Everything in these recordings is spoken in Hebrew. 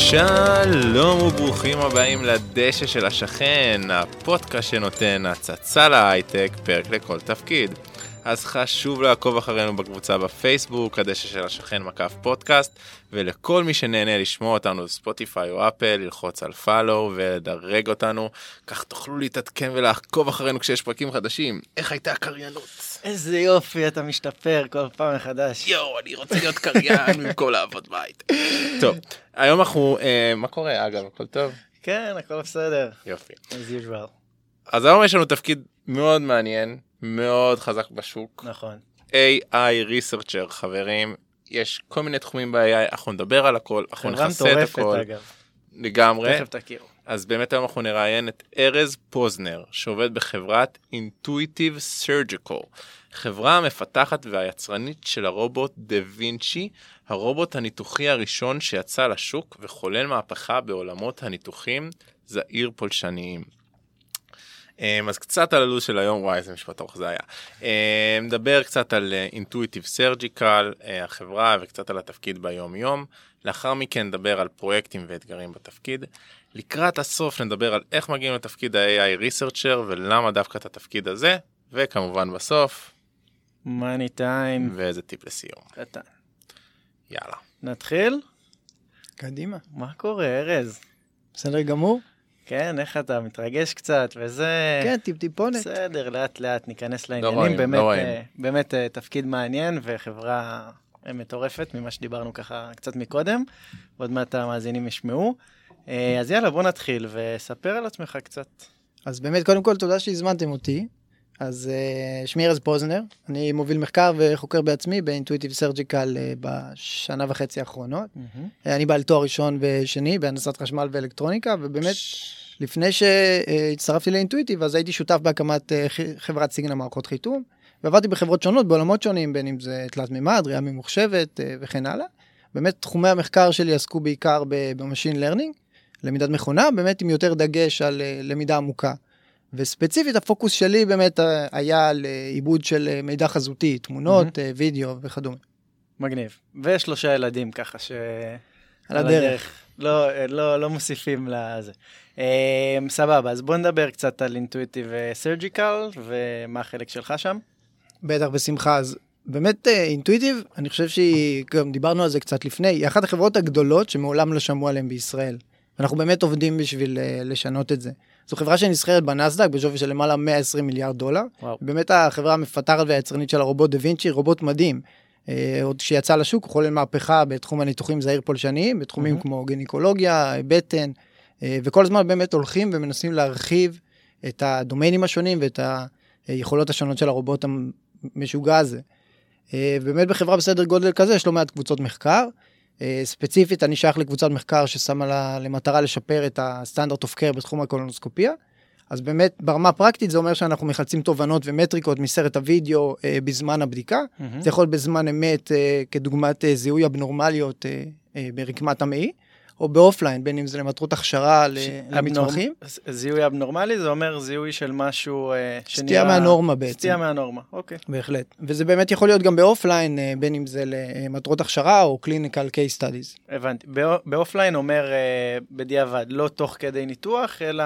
שלום וברוכים הבאים לדשא של השכן, הפודקאסט שנותן הצצה להייטק, פרק לכל תפקיד. אז חשוב לעקוב אחרינו בקבוצה בפייסבוק, הדשא של השכן מקף פודקאסט, ולכל מי שנהנה לשמוע אותנו בספוטיפיי או אפל, ללחוץ על פולו ולדרג אותנו, כך תוכלו להתעדכן ולעקוב אחרינו כשיש פרקים חדשים. איך הייתה הקריינות? איזה יופי, אתה משתפר כל פעם מחדש. יואו, אני רוצה להיות קריין במקום לעבוד בית. טוב, היום אנחנו, מה קורה אגב? הכל טוב? כן, הכל בסדר. יופי. As usual. אז היום יש לנו תפקיד מאוד מעניין, מאוד חזק בשוק. נכון. AI Researcher, חברים. יש כל מיני תחומים ב-AI, אנחנו נדבר על הכל, אנחנו נכסה את הכל. חברה מטורפת אגב. לגמרי. תכף תכירו. אז באמת היום אנחנו נראיין את ארז פוזנר, שעובד בחברת Intuitive Surgical, חברה המפתחת והיצרנית של הרובוט דה וינצ'י, הרובוט הניתוחי הראשון שיצא לשוק וחולל מהפכה בעולמות הניתוחים זעיר פולשניים. אז קצת על הלו"ז של היום, וואי איזה משפט ארוך זה היה. נדבר קצת על Intuitive Surgical, החברה, וקצת על התפקיד ביום יום. לאחר מכן נדבר על פרויקטים ואתגרים בתפקיד. לקראת הסוף נדבר על איך מגיעים לתפקיד ה-AI Researcher ולמה דווקא את התפקיד הזה, וכמובן בסוף Money time. ואיזה טיפ לסיום. קטן. יאללה. נתחיל? קדימה. מה קורה, ארז? בסדר גמור? כן, איך אתה מתרגש קצת וזה... כן, טיפונת. בסדר, לאט לאט ניכנס רואים, לעניינים. לא רואים. באמת תפקיד מעניין וחברה מטורפת ממה שדיברנו ככה קצת מקודם. ועוד מעט המאזינים ישמעו. אז יאללה, בוא נתחיל וספר על עצמך קצת. אז באמת, קודם כל, תודה שהזמנתם אותי. אז שמי ארז פוזנר, אני מוביל מחקר וחוקר בעצממי ב-Intuitive Surgical בשנה וחצי האחרונות. אני בעל תואר ראשון ושני בהנדסת חשמל ואלקטרוניקה, ובאמת לפני שהצטרפתי ל-Intuitive, אז הייתי שותף בהקמת חברת סיגנל מערכות חיתום, ועבדתי בחברות שונות בעולמות שונים, בין אם זה תלת מימד, ראייה ממוחשבת וכן הלאה. באמת תחומי המחקר שלי עסקו בעיקר ב-Machine Learning, למידת מכונה, באמת עם יותר דגש על למידה עמוקה. וספציפית הפוקוס שלי באמת היה על עיבוד של מידע חזותי, תמונות, וידאו וכדומה. מגניב. ושלושה ילדים ככה על הדרך. לא מוסיפים לזה. סבבה, אז בוא נדבר קצת על Intuitive Surgical ומה החלק שלך שם. בטח בשמחה, אז באמת Intuitive, אני חושב שגם דיברנו על זה קצת לפני, היא אחת החברות הגדולות שמעולם לא שמעו עליהן בישראל. אנחנו באמת עובדים בשביל לשנות את זה. זו חברה שנסחרת בנסדק בשווי של למעלה $120 מיליארד. וואו. באמת החברה המפתחת והיצרנית של הרובוט דה וינצ'י, רובוט מדהים. עוד שיצא לשוק, הוא חולל מהפכה בתחום הניתוחים זעיר פולשניים, בתחומים כמו גינקולוגיה, בטן, וכל הזמן באמת הולכים ומנסים להרחיב את הדומיינים השונים ואת היכולות השונות של הרובוט המשוגע הזה. באמת בחברה בסדר גודל כזה, יש לא מעט קבוצות מחקר, ספציפית אני שייך לקבוצת מחקר ששמה לה למטרה לשפר את הסטנדרט אוף קר בתחום הקולונוסקופיה, אז באמת ברמה הפרקטית זה אומר שאנחנו מחלצים תובנות ומטריקות מסרט הוידאו בזמן הבדיקה, זה יכול בזמן אמת כדוגמת זיהוי אבנורמליות ברקמת המעי, או באופליין, בין אם זה למטרות הכשרה למתמחים. זיהוי אבנורמלי זה אומר זיהוי של משהו שנראה... סטייה מהנורמה בעצם. סטייה מהנורמה, אוקיי. בהחלט. וזה באמת יכול להיות גם באופליין, בין אם זה למטרות הכשרה או clinical case studies. הבנתי. באופליין אומר בדיעבד, לא תוך כדי ניתוח, אלא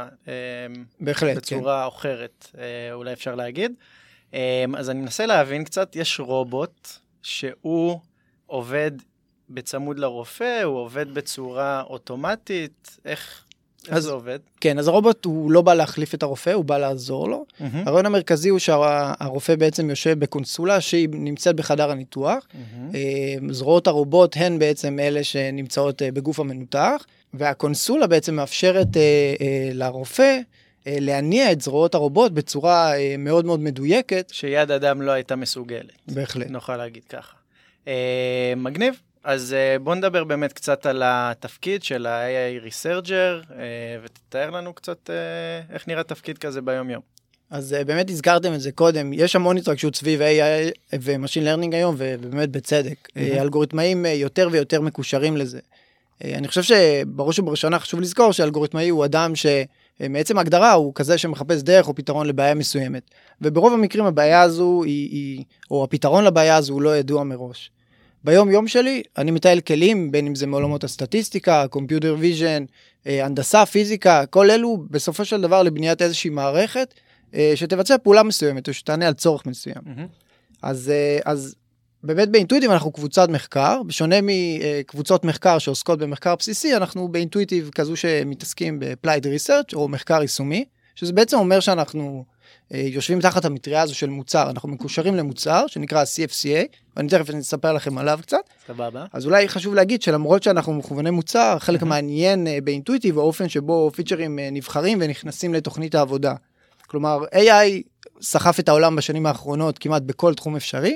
בהחלט, בצורה אחרת, אולי אפשר להגיד. אז אני מנסה להבין קצת, יש רובוט שהוא עובד בצמוד לרופא, הוא עובד בצורה אוטומטית, איך זה עובד? כן, אז הרובוט הוא לא בא להחליף את הרופא, הוא בא לעזור לו. הרעיון המרכזי הוא שהרופא בעצם יושב בקונסולה שהיא נמצאת בחדר הניתוח. זרועות הרובוט הן בעצם אלה שנמצאות בגוף המנותח, והקונסולה בעצם מאפשרת לרופא להניע את זרועות הרובוט בצורה מאוד מאוד מדויקת. שיד אדם לא הייתה מסוגלת. בהחלט. נוכל להגיד ככה. מגניב. אז בוא נדבר באמת קצת על התפקיד של ה-AI Researcher, ותתאר לנו קצת איך נראה תפקיד כזה ביום יום. אז באמת הזכרתם את זה קודם, יש המון התרגשות סביב AI ו-Machine Learning היום, ובאמת בצדק. אלגוריתמאים יותר ויותר מקושרים לזה. אני חושב שבראש ובראשונה חשוב לזכור שאלגוריתמאי הוא אדם שמעצם ההגדרה הוא כזה שמחפש דרך או פתרון לבעיה מסוימת. וברוב המקרים הבעיה הזו או הפתרון לבעיה הזו הוא לא ידוע מראש. ביום יום שלי אני מטייל כלים, בין אם זה מעולמות הסטטיסטיקה, קומפיוטר ויז'ן, הנדסה, פיזיקה, כל אלו בסופו של דבר לבניית איזושהי מערכת, שתבצע פעולה מסוימת, או שתענה על צורך מסוים. אז באמת באינטואיטיב אנחנו קבוצת מחקר, בשונה מקבוצות מחקר שעוסקות במחקר בסיסי, אנחנו באינטואיטיב כזו שמתעסקים ב-applied research, או מחקר יישומי, שזה בעצם אומר שאנחנו יושבים תחת המטריה הזו של מוצר, אנחנו מקושרים למוצר שנקרא CFCA, ואני תכף אספר לכם עליו קצת. סבבה. אז אולי חשוב להגיד שלמרות שאנחנו מכווני מוצר, חלק מעניין באינטואיטיב, האופן שבו פיצ'רים נבחרים ונכנסים לתוכנית העבודה. כלומר, AI סחף את העולם בשנים האחרונות כמעט בכל תחום אפשרי,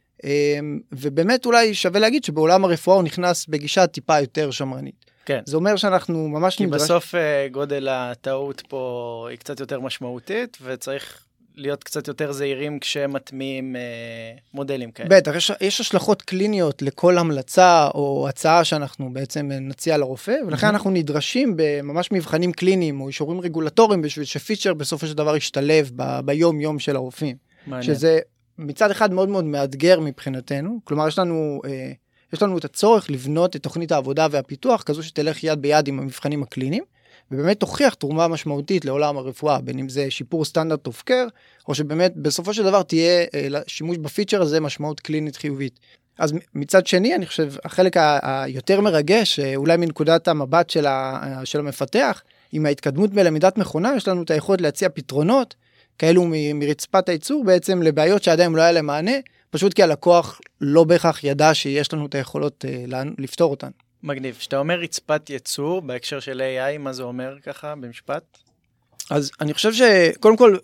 ובאמת אולי שווה להגיד שבעולם הרפואה הוא נכנס בגישה טיפה יותר שמרנית. כן. זה אומר שאנחנו ממש כי בסוף גודל הטעות פה היא קצת יותר משמעותית, וצריך להיות קצת יותר זהירים כשמטמיעים מודלים כאלה. בטח, יש השלכות קליניות לכל המלצה או הצעה שאנחנו בעצם נציע לרופא, ולכן אנחנו נדרשים בממש מבחנים קליניים או אישורים רגולטוריים בשביל שפיצ'ר בסופו של דבר ישתלב ביום יום של הרופאים. מעניין. שזה מצד אחד מאוד מאוד מאתגר מבחינתנו, כלומר יש לנו את הצורך לבנות את תוכנית העבודה והפיתוח כזו שתלך יד ביד עם המבחנים הקליניים, ובאמת תוכיח תרומה משמעותית לעולם הרפואה, בין אם זה שיפור סטנדרט אוף קר, או שבאמת בסופו של דבר תהיה שימוש בפיצ'ר הזה משמעות קלינית חיובית. אז מצד שני, אני חושב, החלק היותר מרגש, אולי מנקודת המבט של המפתח, עם ההתקדמות בלמידת מכונה, יש לנו את היכולת להציע פתרונות, כאלו מרצפת הייצור בעצם לבעיות שעדיין לא היה להם מענה, פשוט כי הלקוח לא בהכרח ידע שיש לנו את היכולות לפתור אותן. מגניב. כשאתה אומר רצפת ייצור, בהקשר של AI, מה זה אומר ככה במשפט? אז אני חושב שקודם כל,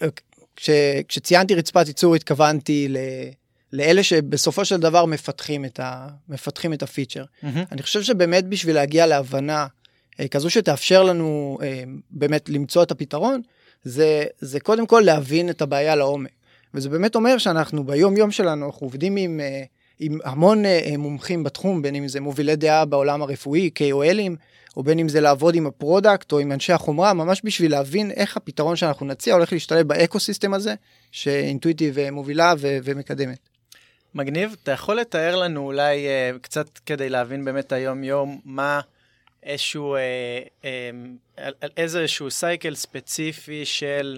כשציינתי רצפת ייצור, התכוונתי לאלה שבסופו של דבר מפתחים את הפיצ'ר. אני חושב שבאמת בשביל להגיע להבנה כזו שתאפשר לנו באמת למצוא את הפתרון, זה קודם כל להבין את הבעיה לעומק. וזה באמת אומר שאנחנו ביום יום שלנו, אנחנו עובדים עם המון מומחים בתחום, בין אם זה מובילי דעה בעולם הרפואי, KOLים, או בין אם זה לעבוד עם הפרודקט או עם אנשי החומרה, ממש בשביל להבין איך הפתרון שאנחנו נציע הולך להשתלב באקוסיסטם הזה, שאינטואיטיב מובילה ומקדמת. מגניב, אתה יכול לתאר לנו אולי קצת כדי להבין באמת היום יום, מה איזשהו סייקל ספציפי של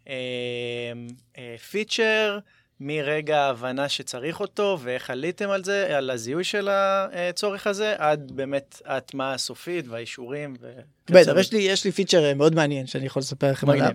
פיצ'ר, מרגע ההבנה שצריך אותו, ואיך עליתם על זה, על הזיהוי של הצורך הזה, עד באמת ההטמעה הסופית והאישורים. בטח, יש לי פיצ'ר מאוד מעניין שאני יכול לספר לכם עליו.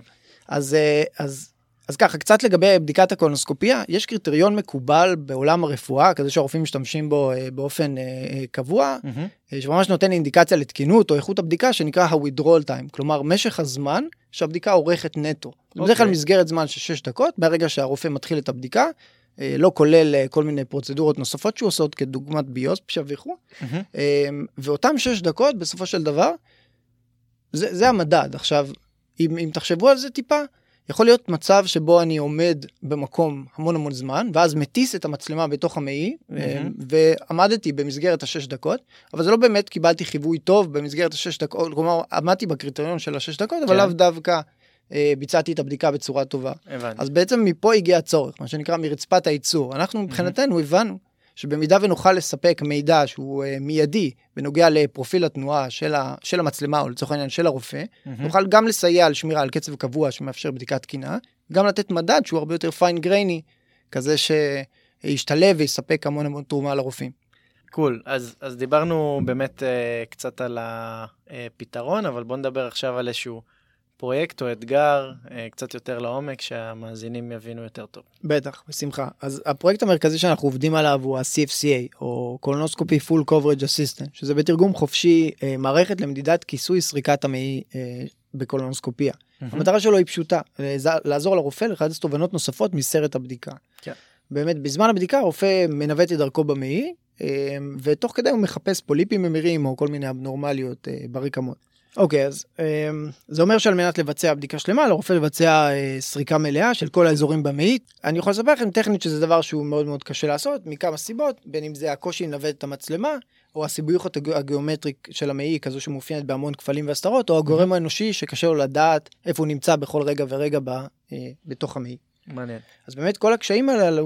אז ככה, קצת לגבי בדיקת הקולונוסקופיה, יש קריטריון מקובל בעולם הרפואה, כזה שהרופאים משתמשים בו באופן קבוע, שממש נותן אינדיקציה לתקינות או איכות הבדיקה, שנקרא ה-withdrawal time, כלומר משך הזמן שהבדיקה עורכת נטו. בדרך כלל מסגרת זמן של 6 דקות, ברגע שהרופא מתחיל את הבדיקה, לא כולל כל מיני פרוצדורות נוספות שהוא עושות, כדוגמת ביופסיה וכו'. ואותם 6 דקות, בסופו של דבר, זה המדד. עכשיו, אם תחשבו על זה טיפה, יכול להיות מצב שבו אני עומד במקום המון זמן, ואז מטיס את המצלמה בתוך המעי, ועמדתי במסגרת 6 דקות, אבל זה לא באמת קיבלתי חיווי טוב במסגרת 6 דקות, כלומר, עמדתי בקריטריון של 6 דקות, אבל לאו דווקא ביצעתי את הבדיקה בצורה טובה. אז בעצם מפה הגיע הצורך, מה שנקרא מרצפת הייצור. אנחנו מבחינתנו הבנו שבמידה ונוכל לספק מידע שהוא מיידי בנוגע לפרופיל התנועה של המצלמה, או לצורך העניין של הרופא, נוכל גם לסייע על שמירה על קצב קבוע שמאפשר בדיקת תקינה, גם לתת מדד שהוא הרבה יותר פיין גרייני, כזה שישתלב ויספק המון תרומה לרופאים. קול, אז דיברנו באמת קצת על הפתרון, אבל בוא נדבר עכשיו על איזשהו פרויקט או אתגר, קצת יותר לעומק, שהמאזינים יבינו יותר טוב. בטח, בשמחה. אז הפרויקט המרכזי שאנחנו עובדים עליו הוא ה-CFCA, או Colonoscopy Full Coverage Assistant, שזה בתרגום חופשי, מערכת למדידת כיסוי סריקת המעי בקולונוסקופיה. המטרה שלו היא פשוטה, לעזור לרופא לחדש תובנות נוספות מסרט הבדיקה. כן. באמת, בזמן הבדיקה הרופא מנווט את דרכו במעי, ותוך כדי הוא מחפש פוליפים ממירים, או כל מיני אבנורמליות ברקמות. אוקיי, אז זה אומר שעל מנת לבצע בדיקה שלמה, לרופא לבצע סריקה מלאה של כל האזורים במעי. אני יכול לספר לכם טכנית שזה דבר שהוא מאוד מאוד קשה לעשות, מכמה סיבות, בין אם זה הקושי לנווט את המצלמה, או הסיבוכיות הגיאומטריק של המעי, כזו שמאופיינת בהמון כפלים והסתרות, או הגורם האנושי שקשה לו לדעת איפה הוא נמצא בכל רגע ורגע בתוך המעי. מעניין. אז באמת כל הקשיים הללו,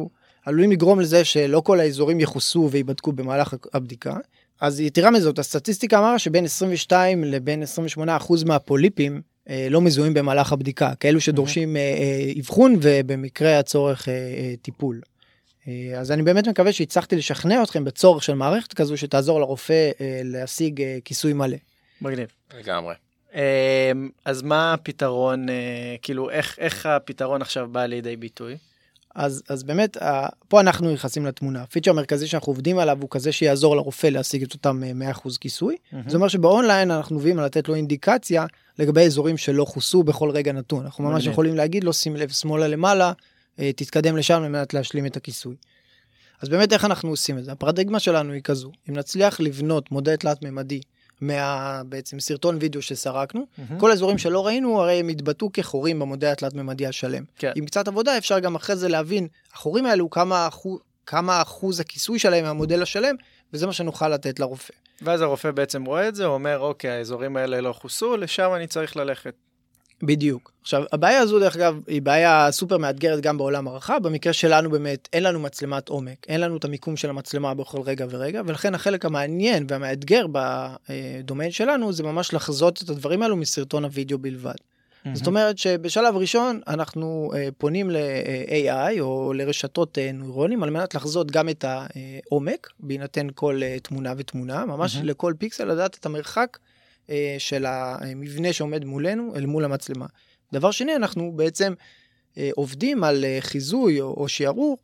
עלולים לגרום לזה שלא כל האזורים יחוסו ויבדקו במהלך הבדיקה. אז יתרה מזאת, הסטטיסטיקה אמרה שבין 22 לבין 28% מהפוליפים לא מזוהים במהלך הבדיקה, כאלו שדורשים אבחון ובמקרה הצורך טיפול. אז אני באמת מקווה שהצלחתי לשכנע אתכם בצורך של מערכת כזו שתעזור לרופא להשיג כיסוי מלא. מגניב. לגמרי. אז מה הפתרון, כאילו איך הפתרון עכשיו בא לידי ביטוי? אז באמת, פה אנחנו נכנסים לתמונה. הפיצ'ר המרכזי שאנחנו עובדים עליו הוא כזה שיעזור לרופא להשיג את אותם 100% כיסוי. זה אומר שבאונליין אנחנו מביאים לתת לו אינדיקציה לגבי אזורים שלא חוסו בכל רגע נתון. אנחנו ממש יכולים להגיד לו, שים לב שמאלה למעלה, תתקדם לשם למנת להשלים את הכיסוי. אז באמת איך אנחנו עושים את זה? הפרדיגמה שלנו היא כזו. אם נצליח לבנות מודל תלת-ממדי בעצם סרטון וידאו שסרקנו, כל האזורים שלא ראינו הרי הם התבטאו כחורים במודל התלת-ממדי השלם. עם קצת עבודה אפשר גם אחרי זה להבין, החורים האלו כמה אחוז הכיסוי שלהם מהמודל השלם, וזה מה שנוכל לתת לרופא. ואז הרופא בעצם רואה את זה, הוא אומר, אוקיי, האזורים האלה לא חוסו, לשם אני צריך ללכת. בדיוק. עכשיו, הבעיה הזו, דרך אגב, היא בעיה סופר מאתגרת גם בעולם הרחב. במקרה שלנו באמת, אין לנו מצלמת עומק, אין לנו את המיקום של המצלמה בכל רגע ורגע, ולכן החלק המעניין והמאתגר בדומיין שלנו, זה ממש לחזות את הדברים האלו מסרטון הוידאו בלבד. זאת אומרת שבשלב ראשון, אנחנו פונים ל-AI או לרשתות נוירונים, על מנת לחזות גם את העומק, בהינתן כל תמונה ותמונה, ממש לכל פיקסל לדעת את המרחק, של המבנה שעומד מולנו, אל מול המצלמה. דבר שני, אנחנו בעצם עובדים על חיזוי או שיערוך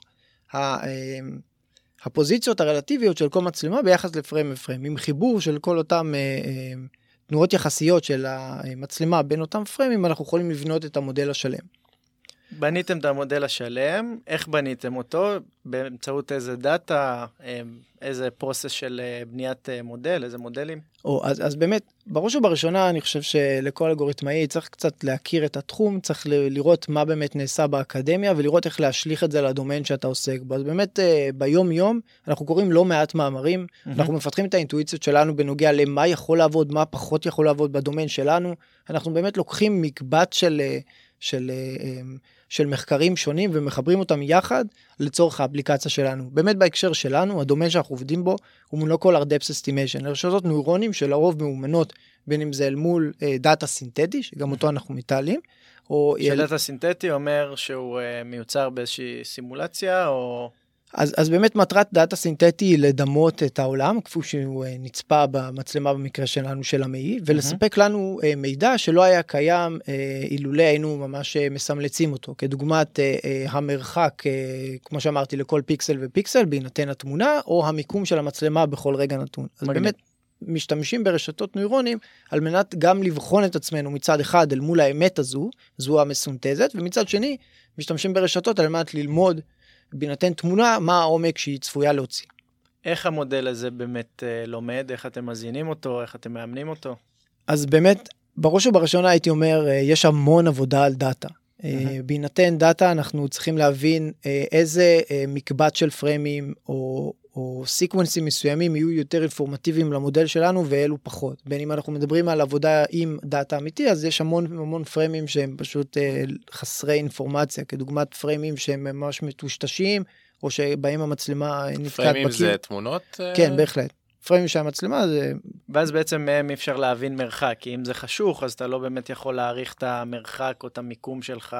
הפוזיציות הרלטיביות של כל מצלמה ביחס לפריים ופריים, עם חיבור של כל אותם תנועות יחסיות של המצלמה בין אותם פריימים, אנחנו יכולים לבנות את המודל השלם. בניתם את המודל השלם, איך בניתם אותו? באמצעות איזה דאטה, איזה פרוסס של בניית מודל, איזה מודלים? אז באמת, בראש ובראשונה אני חושב שלכל אלגוריתמאי צריך קצת להכיר את התחום, צריך לראות מה באמת נעשה באקדמיה, ולראות איך להשליך את זה לדומיין שאתה עוסק בו. אז באמת ביום יום אנחנו קוראים לא מעט מאמרים, אנחנו מפתחים את האינטואיציות שלנו בנוגע למה יכול לעבוד, מה פחות יכול לעבוד בדומיין שלנו, אנחנו באמת לוקחים מקבץ של מחקרים שונים ומחברים אותם יחד לצורך האפליקציה שלנו. באמת בהקשר שלנו, הדומיין שאנחנו עובדים בו הוא מונוקולר דפס אסטימיישן, לרשתות נוירונים שלרוב מאומנות בין אם זה אל מול דאטה סינתטי, שגם אותו אנחנו מתעלים. שדאטה סינתטי אומר שהוא מיוצר באיזושהי סימולציה או... אז באמת מטרת דאטה סינתטי היא לדמות את העולם, כפי שהוא נצפה במצלמה במקרה שלנו של המעי, ולספק לנו מידע שלא היה קיים אילולא היינו ממש מסמלצים אותו, כדוגמת המרחק, כמו שאמרתי, לכל פיקסל ופיקסל, בהינתן התמונה, או המיקום של המצלמה בכל רגע נתון. אז באמת משתמשים ברשתות נוירונים, על מנת גם לבחון את עצמנו מצד אחד אל מול האמת הזו, זו המסונתזת, ומצד שני, משתמשים ברשתות על מנת ללמוד בהינתן תמונה, מה העומק שהיא צפויה להוציא. איך המודל הזה באמת לומד? איך אתם מזינים אותו? איך אתם מאמנים אותו? אז באמת, בראש ובראשונה הייתי אומר, יש המון עבודה על דאטה. בהינתן דאטה אנחנו צריכים להבין איזה מקבץ של פריימים או סיקוונסים מסוימים יהיו יותר אינפורמטיביים למודל שלנו ואלו פחות. בין אם אנחנו מדברים על עבודה עם דאטה אמיתי, אז יש המון פריימים שהם פשוט חסרי אינפורמציה, כדוגמת פריימים שהם ממש מטושטשים, או שבהם המצלמה נתקעת בקיר. פריימים זה תמונות? כן, בהחלט. פריימים שהמצלמה זה... ואז בעצם מהם אפשר להבין מרחק, כי אם זה חשוך, אז אתה לא באמת יכול להעריך את המרחק או את המיקום שלך,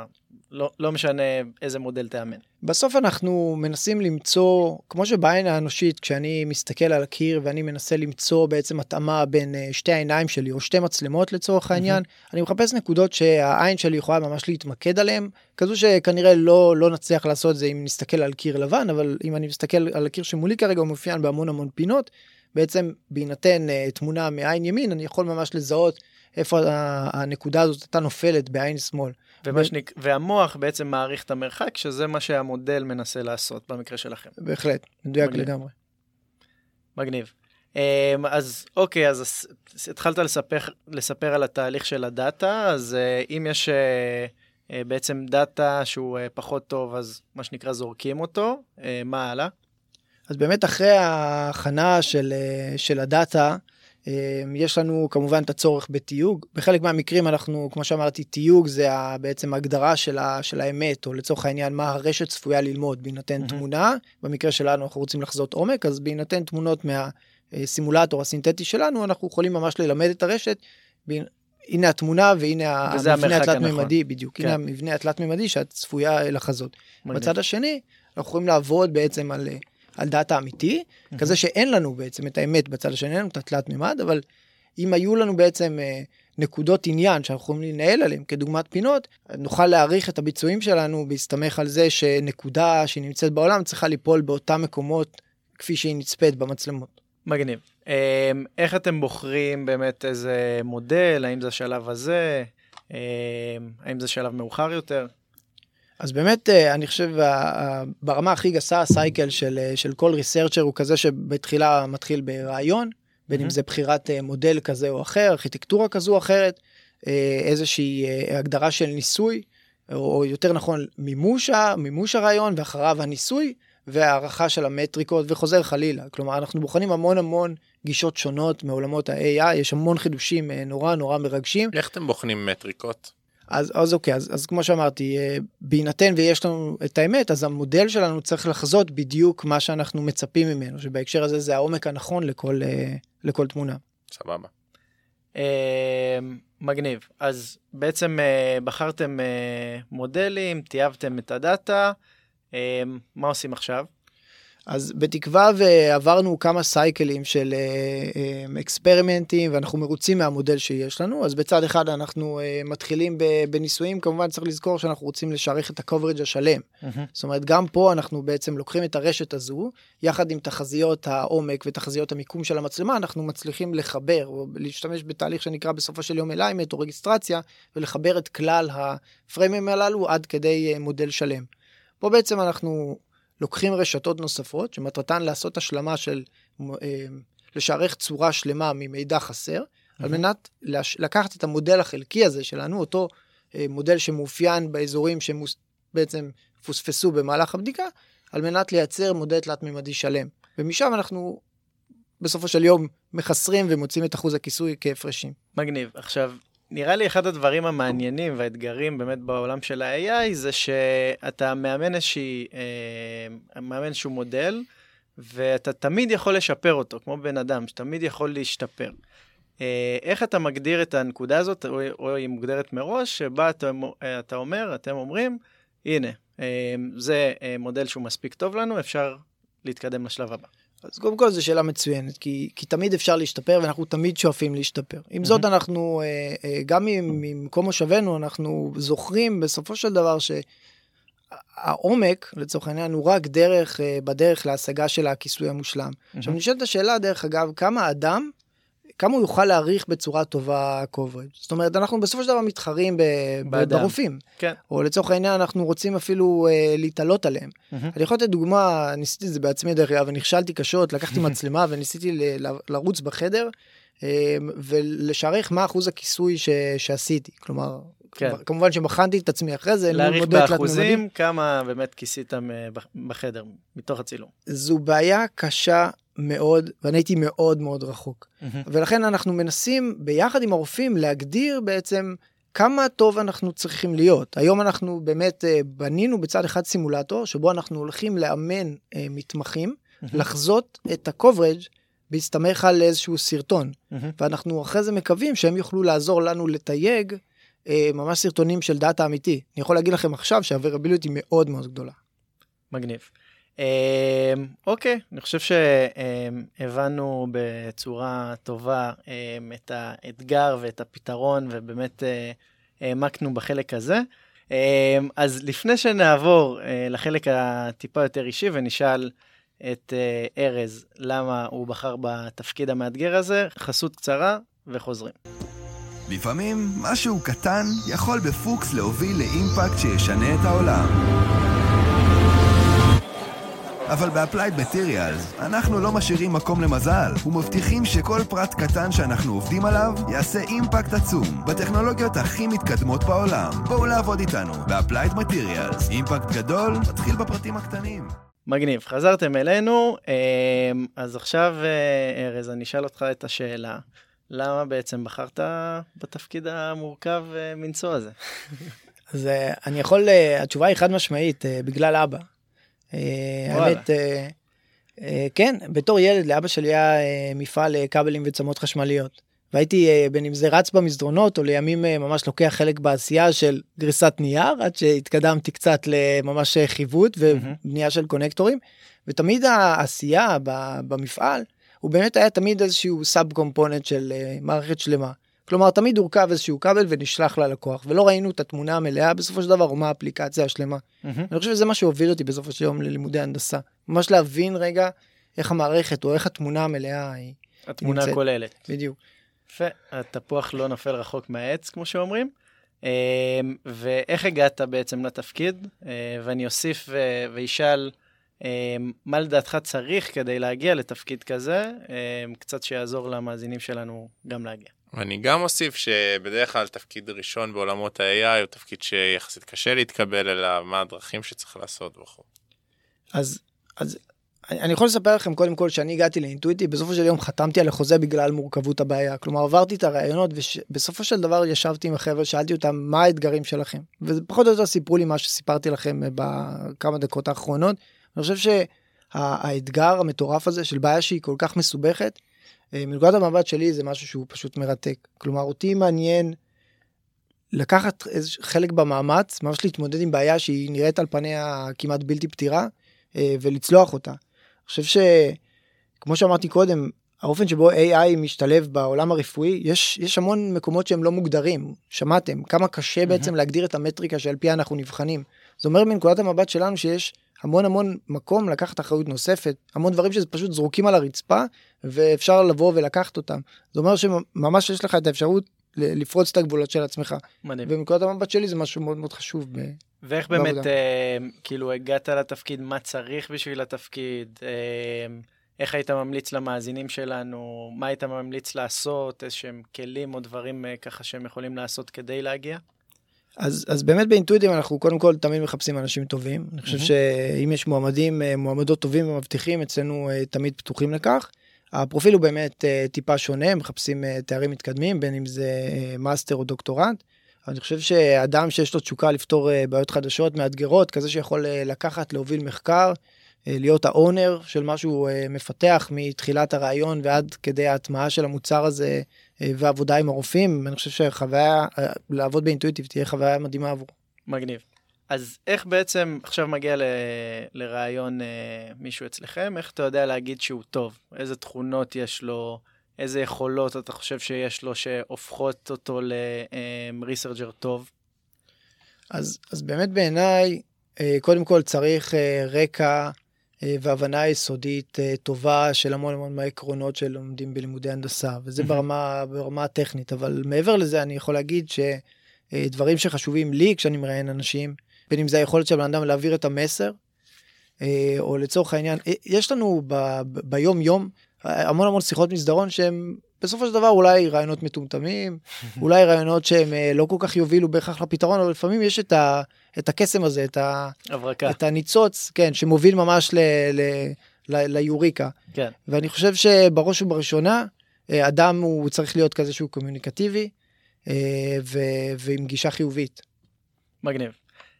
לא משנה איזה מודל תאמן. בסוף אנחנו מנסים למצוא, כמו שבעין האנושית, כשאני מסתכל על הקיר ואני מנסה למצוא בעצם התאמה בין שתי העיניים שלי, או שתי מצלמות לצורך העניין, אני מחפש נקודות שהעין שלי יכולה ממש להתמקד עליהן, כזו שכנראה לא נצליח לעשות זה אם נסתכל על קיר לבן, אבל אם אני מסתכל על הקיר שמולי כרגע הוא מופיין בהמון פינות, בעצם בהינתן תמונה מעין ימין, אני יכול ממש לזהות איפה הנקודה הזאת הייתה נופלת בעין שמאל. והמוח בעצם מעריך את המרחק, שזה מה שהמודל מנסה לעשות במקרה שלכם. בהחלט, מדויק לגמרי. מגניב. אז אוקיי, אז התחלת לספר על התהליך של הדאטה, אז אם יש בעצם דאטה שהוא פחות טוב, אז מה שנקרא זורקים אותו, מה הלאה? אז באמת אחרי ההכנה של הדאטה, יש לנו כמובן את הצורך בתיוג, בחלק מהמקרים אנחנו, כמו שאמרתי, תיוג זה בעצם ההגדרה של האמת, או לצורך העניין מה הרשת צפויה ללמוד, בהינתן תמונה, במקרה שלנו אנחנו רוצים לחזות עומק, אז בהינתן תמונות מהסימולטור הסינתטי שלנו, אנחנו יכולים ממש ללמד את הרשת, הנה התמונה והנה המבנה התלת-ממדי, בדיוק, הנה המבנה התלת-ממדי שאת צפויה לחזות. בצד השני, אנחנו יכולים לעבוד בעצם על דאטה אמיתי, כזה שאין לנו בעצם את האמת בצד השני, אין לנו את התלת-ממד, אבל אם היו לנו בעצם נקודות עניין שאנחנו יכולים לנהל עליהם, כדוגמת פינות, נוכל להעריך את הביצועים שלנו, בהסתמך על זה שנקודה שהיא נמצאת בעולם, צריכה ליפול באותם מקומות, כפי שהיא נצפית במצלמות. מגניב. איך אתם בוחרים באמת איזה מודל? האם זה השלב הזה? האם זה שלב מאוחר יותר? אז באמת, אני חושב, ברמה הכי גסה, הסייקל של כל ריסרצ'ר הוא כזה שבתחילה מתחיל ברעיון, בין אם זה בחירת מודל כזה או אחר, ארכיטקטורה כזו או אחרת, איזושהי הגדרה של ניסוי, או יותר נכון, מימוש הרעיון, ואחריו הניסוי, והערכה של המטריקות, וחוזר חלילה. כלומר, אנחנו בוחנים המון גישות שונות מעולמות ה-AI, יש המון חידושים נורא מרגשים. איך אתם בוחנים מטריקות? אז אוקיי, אז כמו שאמרתי, בהינתן ויש לנו את האמת, אז המודל שלנו צריך לחזות בדיוק מה שאנחנו מצפים ממנו, שבהקשר הזה זה העומק הנכון לכל תמונה. סבבה. מגניב. אז בעצם בחרתם מודלים, תייבתם את הדאטה, מה עושים עכשיו? אז בתקווה ועברנו כמה סייקלים של אקספרימנטים, ואנחנו מרוצים מהמודל שיש לנו, אז בצד אחד אנחנו מתחילים בניסויים, כמובן צריך לזכור שאנחנו רוצים לשערך את הקוברג' השלם. זאת אומרת, גם פה אנחנו בעצם לוקחים את הרשת הזו, יחד עם תחזיות העומק ותחזיות המיקום של המצלמה, אנחנו מצליחים לחבר, או להשתמש בתהליך שנקרא בסופו של יום אליימנט או רגיסטרציה, ולחבר את כלל הפריימים הללו עד כדי מודל שלם. פה בעצם אנחנו לוקחים רשתות נוספות, שמטרתן לעשות השלמה של לשערך צורה שלמה ממידע חסר, על מנת לקחת את המודל החלקי הזה שלנו, אותו מודל שמאופיין באזורים שבעצם פוספסו במהלך הבדיקה, על מנת לייצר מודל תלת-ממדי שלם. ומשם אנחנו בסופו של יום מחסרים ומוצאים את אחוז הכיסוי כהפרשים. מגניב. עכשיו, נראה לי אחד הדברים המעניינים והאתגרים באמת בעולם של ה-AI זה שאתה מאמן איזשהו מודל ואתה תמיד יכול לשפר אותו, כמו בן אדם שתמיד יכול להשתפר. איך אתה מגדיר את הנקודה הזאת, או היא מוגדרת מראש, שבה אתם אומרים, הנה, זה מודל שהוא מספיק טוב לנו, אפשר להתקדם לשלב הבא. אז קודם כל זו שאלה מצוינת, כי תמיד אפשר להשתפר, ואנחנו תמיד שואפים להשתפר. עם זאת אנחנו, גם ממקום מושבנו, אנחנו זוכרים בסופו של דבר שהעומק, לצורך העניין, הוא רק בדרך להשגה של הכיסוי המושלם. עכשיו נשאלת השאלה, דרך אגב, כמה הוא יוכל להעריך בצורה טובה coverage. זאת אומרת, אנחנו בסופו של דבר מתחרים ברופאים. כן. או לצורך העניין, אנחנו רוצים אפילו להתעלות עליהם. אני יכול לתת דוגמה, ניסיתי את זה בעצמי דרך אגב, ונכשלתי קשות, לקחתי מצלמה וניסיתי לרוץ בחדר, ולשערך מה אחוז הכיסוי שעשיתי. כלומר, כן. כמובן שבחנתי את עצמי אחרי זה. להעריך באחוזים, כמה באמת כיסיתם בחדר, מתוך הצילום. זו בעיה קשה מאוד, ואני הייתי מאוד רחוק. ולכן אנחנו מנסים ביחד עם הרופאים להגדיר בעצם כמה טוב אנחנו צריכים להיות. היום אנחנו באמת בנינו בצד אחד סימולטור, שבו אנחנו הולכים לאמן מתמחים, לחזות את ה-coverage, בהסתמך על איזשהו סרטון. ואנחנו אחרי זה מקווים שהם יוכלו לעזור לנו לתייג ממש סרטונים של דאטה אמיתי. אני יכול להגיד לכם עכשיו שהווירביליות היא מאוד גדולה. מגניב. אוקיי, אני חושב שהבנו בצורה טובה את האתגר ואת הפתרון, ובאמת העמקנו בחלק הזה. אז לפני שנעבור לחלק הטיפה יותר אישי, ונשאל את ארז למה הוא בחר בתפקיד המאתגר הזה, חסות קצרה וחוזרים. לפעמים משהו קטן יכול בפוקס להוביל לאימפקט שישנה את העולם. אבל באפלייד מטריאלס אנחנו לא משאירים מקום למזל ומבטיחים שכל פרט קטן שאנחנו עובדים עליו יעשה אימפקט עצום בטכנולוגיות הכי מתקדמות בעולם. בואו לעבוד איתנו באפלייד מטריאלס. אימפקט גדול מתחיל בפרטים הקטנים. מגניב, חזרתם אלינו, אז עכשיו, ארז, אני אשאל אותך את השאלה, למה בעצם בחרת בתפקיד המורכב מנשוא הזה? אז אני יכול, התשובה היא חד משמעית, בגלל אבא. האמת, כן, בתור ילד, לאבא שלי היה מפעל כבלים וצמות חשמליות. והייתי בין אם זה רץ במסדרונות, או לימים ממש לוקח חלק בעשייה של גריסת נייר, עד שהתקדמתי קצת לממש חיווט ובנייה של קונקטורים. ותמיד העשייה במפעל, הוא באמת היה תמיד איזשהו סאב קומפוננט של מערכת שלמה. כלומר, תמיד הורכב איזשהו כבל ונשלח ללקוח, ולא ראינו את התמונה המלאה בסופו של דבר, או מה האפליקציה השלמה. אני חושב שזה מה שהוביל אותי בסופו של יום ללימודי הנדסה. ממש להבין רגע איך המערכת, או איך התמונה המלאה היא התמונה הכוללת. בדיוק. יפה, התפוח לא נופל רחוק מהעץ, כמו שאומרים. ואיך הגעת בעצם לתפקיד? ואני אוסיף וישאל, מה לדעתך צריך כדי להגיע לתפקיד כזה? קצת שיעזור למאזינים שלנו גם להגיע. אני גם אוסיף שבדרך כלל תפקיד ראשון בעולמות ה-AI הוא תפקיד שיחסית קשה להתקבל אליו, מה הדרכים שצריך לעשות וכו'. אז אני יכול לספר לכם קודם כל שאני הגעתי לאינטואיטיב, בסופו של יום חתמתי על החוזה בגלל מורכבות הבעיה, כלומר עברתי את הרעיונות ובסופו של דבר ישבתי עם החבר'ה, שאלתי אותם מה האתגרים שלכם, ופחות או יותר סיפרו לי מה שסיפרתי לכם בכמה דקות האחרונות. אני חושב שהאתגר המטורף הזה של בעיה שהיא כל כך מסובכת, מנקודת המבט שלי זה משהו שהוא פשוט מרתק, כלומר אותי מעניין לקחת חלק במאמץ, ממש להתמודד עם בעיה שהיא נראית על פניה כמעט בלתי פתירה, ולצלוח אותה. אני חושב שכמו שאמרתי קודם, האופן שבו AI משתלב בעולם הרפואי, יש המון מקומות שהם לא מוגדרים. שמעתם כמה קשה בעצם להגדיר את המטריקה שעל פיה אנחנו נבחנים. זאת אומרת, מנקודת המבט שלנו שיש המון מקום לקחת אחריות נוספת, המון דברים שזה פשוט זרוקים על הרצפה, ואפשר לבוא ולקחת אותם. זאת אומרת שממש יש לך את האפשרות לפרוץ את הגבולות של עצמך. מדהים. ומנקודת המבט שלי זה משהו מאוד מאוד חשוב. ואיך באמת, כאילו, הגעת לתפקיד, מה צריך בשביל התפקיד, איך היית ממליץ למאזינים שלנו, מה היית ממליץ לעשות, איזשהם כלים או דברים ככה שהם יכולים לעשות כדי להגיע? אז באמת באינטואיטיב אנחנו קודם כל תמיד מחפשים אנשים טובים. אני חושב שאם יש מועמדות טובים ומבטיחים, אצלנו תמיד פתוחים לכך. הפרופיל הוא באמת טיפה שונה, מחפשים תארים מתקדמים, בין אם זה מאסטר או דוקטורנט. אני חושב שאדם שיש לו תשוקה לפתור בעיות חדשות, מאתגרות, כזה שיכול לקחת, להוביל מחקר, להיות האונר של משהו מפתח מתחילת הרעיון ועד כדי ההטמעה של המוצר הזה ועבודה עם הרופאים. אני חושב שחוויה, לעבוד באינטואיטיב תהיה חוויה מדהימה עבור. מגניב. אז איך בעצם עכשיו מגיע לרעיון מישהו אצלכם? איך אתה יודע להגיד שהוא טוב? איזה תכונות יש לו? איזה יכולות אתה חושב שיש לו שהופכות אותו לריסרג'ר טוב? אז באמת בעיניי, קודם כל צריך רקע והבנה יסודית טובה של המון מהעקרונות שלומדים בלימודי הנדסה, וזה ברמה הטכנית, אבל מעבר לזה אני יכול להגיד שדברים שחשובים לי כשאני מראיין אנשים, בין אם זה היכולת של בן אדם להעביר את המסר, או לצורך העניין, יש לנו ביום יום, המון שיחות מסדרון שהם בסופו של דבר אולי רעיונות מטומטמים, אולי רעיונות שהם לא כל כך יובילו בהכרח לפתרון, אבל לפעמים יש את הקסם הזה, את הניצוץ, כן, שמוביל ממש ליוריקה. כן. ואני חושב שבראש ובראשונה, אדם הוא צריך להיות כזה שהוא קומוניקטיבי, ועם גישה חיובית. מגניב.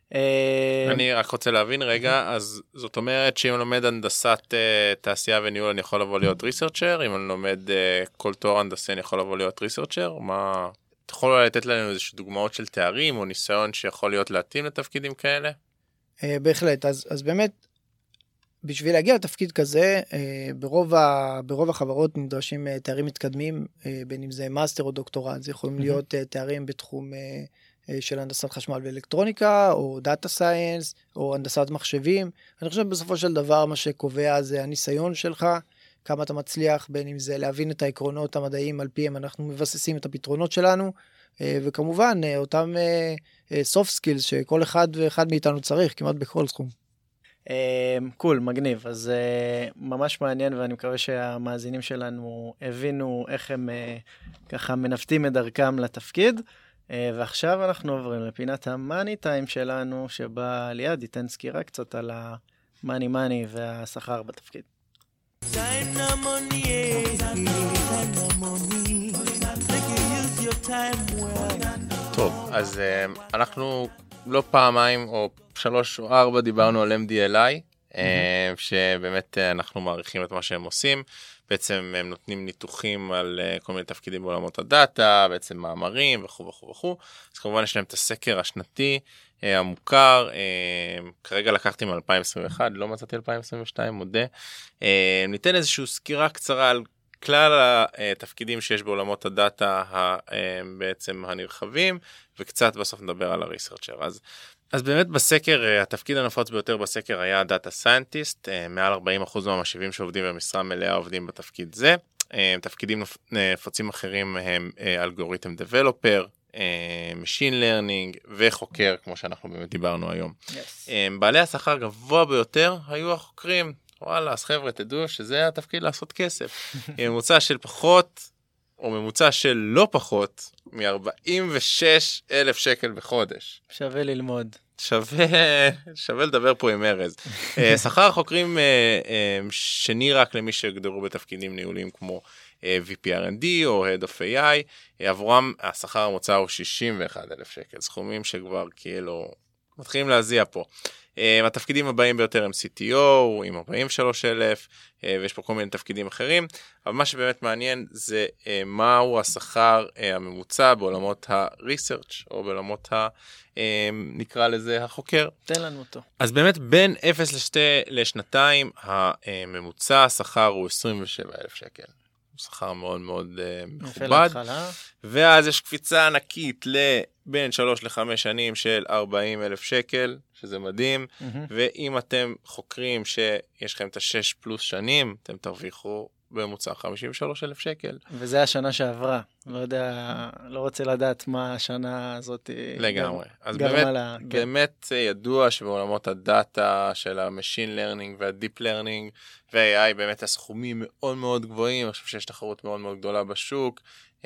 אני רק רוצה להבין רגע, אז זאת אומרת שאם אני לומד הנדסת תעשייה וניהול, אני יכול לבוא להיות ריסרצ'ר, אם אני לומד כל תואר הנדסי, אני יכול לבוא להיות ריסרצ'ר, מה... אתה יכול לתת לנו איזושהי דוגמאות של תארים או ניסיון שיכול להיות להתאים לתפקידים כאלה? בהחלט, אז באמת, בשביל להגיע לתפקיד כזה, ברוב החברות נדרשים תארים מתקדמים, בין אם זה מאסטר או דוקטורט, זה יכולים להיות תארים בתחום של הנדסת חשמל ואלקטרוניקה, או דאטה סייאנס, או הנדסת מחשבים. אני חושב בסופו של דבר מה שקובע זה הניסיון שלך, כמה אתה מצליח, בין אם זה להבין את העקרונות המדעיים על פיהם אנחנו מבססים את הפתרונות שלנו, וכמובן אותם soft skills שכל אחד ואחד מאיתנו צריך, כמעט בכל תחום. קול, מגניב. אז ממש מעניין, ואני מקווה שהמאזינים שלנו הבינו איך הם ככה מנווטים את דרכם לתפקיד. ועכשיו אנחנו עוברים לפינת המאני טיים שלנו, שבה ליעד ייתן סקירה קצת על מאני והשכר בתפקיד. טוב, אז אנחנו לא פעמיים או 3 או 4 דיברנו על MDLI, שבאמת אנחנו מעריכים את מה שהם עושים. בעצם הם נותנים ניתוחים על כל מיני תפקידים בעולמות הדאטה, בעצם מאמרים וכו' וכו' וכו'. אז כמובן יש להם את הסקר השנתי המוכר, כרגע לקחתי מ-2021, לא מצאתי 2022, מודה. ניתן איזושהי סקירה קצרה על כלל התפקידים שיש בעולמות הדאטה בעצם הנרחבים, וקצת בסוף נדבר על הריסרצ'ר. אז באמת בסקר, התפקיד הנפוץ ביותר בסקר היה דאטה סיינטיסט, מעל 40% מהמשיבים שעובדים במשרה מלאה עובדים בתפקיד זה. תפקידים נפוצים אחרים הם אלגוריתם דבלופר, Machine Learning וחוקר, כמו שאנחנו באמת דיברנו היום. בעלי השכר הגבוה ביותר היו החוקרים. וואלה, אז חבר'ה, תדעו שזה התפקיד לעשות כסף. ממוצע של פחות, או ממוצע של לא פחות, מ-46,000 שקל בחודש. שווה ללמוד. שווה לדבר פה עם ארז. שכר החוקרים שני רק למי שהגדרו בתפקידים ניהולים כמו VPRND או Head of AI, עבורם השכר המוצע הוא 61,000 שקל, סכומים שכבר כאילו מתחילים להזיע פה. התפקידים הבאים ביותר הם CTO עם 43,000, ויש פה כל מיני תפקידים אחרים, אבל מה שבאמת מעניין זה מהו השכר הממוצע בעולמות ה-research, או בעולמות נקרא לזה החוקר. תן לנו אותו. אז באמת בין 0 לשנתיים, הממוצע השכר הוא 27,000 שקל. שכר מאוד מאוד מכובד. ואז יש קפיצה ענקית לבין 3 ל-5 שנים של 40,000 שקל, שזה מדהים. ואם אתם חוקרים שיש לכם את 6 פלוס שנים, אתם תרוויחו בממוצע 53,000 שקל. וזה השנה שעברה. לא יודע, לא רוצה לדעת מה השנה הזאת לגמרי. אז גרמה באמת ידוע שבעולמות הדאטה של ה-Machine Learning וה-Deep Learning וה-AI באמת הסכומים מאוד מאוד גבוהים. אני חושב שיש תחרות מאוד מאוד גדולה בשוק.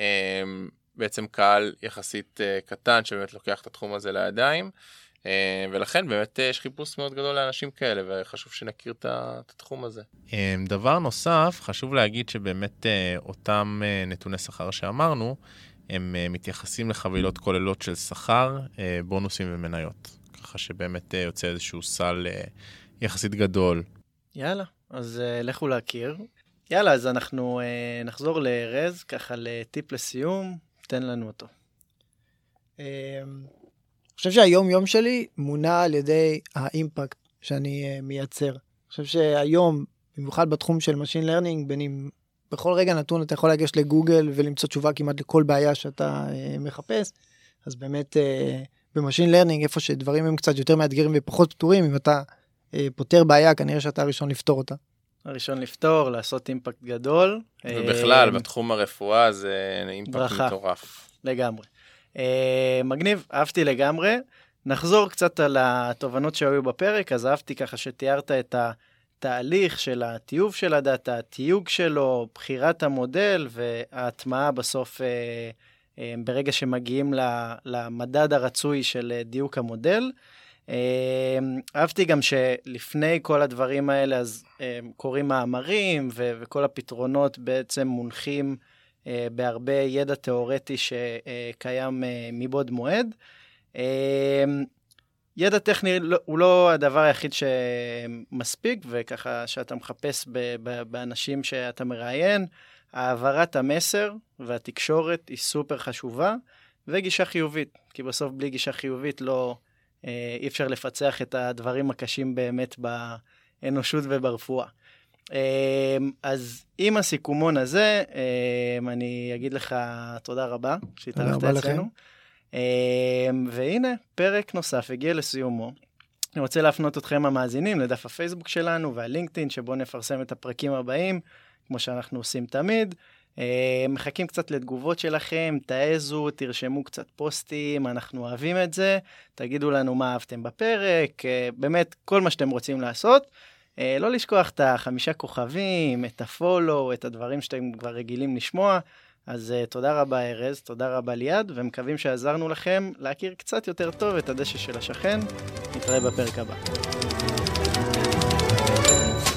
בעצם קהל יחסית קטן שבאמת לוקח את התחום הזה לידיים. ולכן באמת יש חיפוש מאוד גדול לאנשים כאלה, וחשוב שנכיר את התחום הזה. דבר נוסף, חשוב להגיד שבאמת אותם נתוני שכר שאמרנו, הם מתייחסים לחבילות כוללות של שכר, בונוסים ומניות. ככה שבאמת יוצא איזשהו סל יחסית גדול. יאללה, אז לכו להכיר. יאללה, אז אנחנו נחזור לארז, ככה לטיפ לסיום, תן לנו אותו. אני חושב שהיום יום שלי מונע על ידי האימפקט שאני מייצר. אני חושב שהיום, במיוחד בתחום של Machine Learning, בין אם בכל רגע נתון אתה יכול לגשת לגוגל ולמצוא תשובה כמעט לכל בעיה שאתה מחפש, אז באמת ב-Machine Learning, איפה שדברים הם קצת יותר מאתגרים ופחות פתורים, אם אתה פותר בעיה, כנראה שאתה הראשון לפתור אותה. הראשון לפתור, לעשות אימפקט גדול. ובכלל, בתחום הרפואה זה אימפקט מטורף. לגמרי. מגניב, אהבתי לגמרי. נחזור קצת על התובנות שהיו בפרק, אז אהבתי ככה שתיארת את התהליך של הטיוב של הדאטה, התיוג שלו, בחירת המודל וההטמעה בסוף ברגע שמגיעים למדד הרצוי של דיוק המודל. אהבתי גם שלפני כל הדברים האלה אז קוראים מאמרים וכל הפתרונות בעצם מונחים בהרבה ידע תיאורטי שקיים מבעוד מועד. ידע טכני הוא לא הדבר היחיד שמספיק, וככה שאתה מחפש באנשים שאתה מראיין, העברת המסר והתקשורת היא סופר חשובה, וגישה חיובית, כי בסוף בלי גישה חיובית אי אפשר לפצח את הדברים הקשים באמת באנושות וברפואה. אז עם הסיכומון הזה, אני אגיד לך תודה רבה שהתארחת אצלנו. והנה, פרק נוסף הגיע לסיומו. אני רוצה להפנות אתכם המאזינים לדף הפייסבוק שלנו והלינקדאין, שבו נפרסם את הפרקים הבאים, כמו שאנחנו עושים תמיד. מחכים קצת לתגובות שלכם, תעזו, תרשמו קצת פוסטים, אנחנו אוהבים את זה, תגידו לנו מה אהבתם בפרק, באמת כל מה שאתם רוצים לעשות. לא לשכוח את 5 כוכבים, את הפולו, את הדברים שאתם כבר רגילים לשמוע. אז תודה רבה ארז, תודה רבה ליעד, ומקווים שעזרנו לכם להכיר קצת יותר טוב את הדשא של השכן. נתראה בפרק הבא. שלנו.